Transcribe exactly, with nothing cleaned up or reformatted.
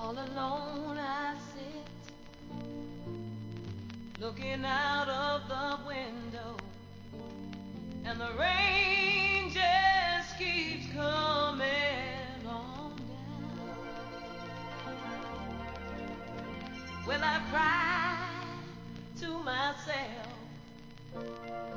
All alone I sit, looking out of the window, and the rain just keeps coming on down. Well, I cry to myself,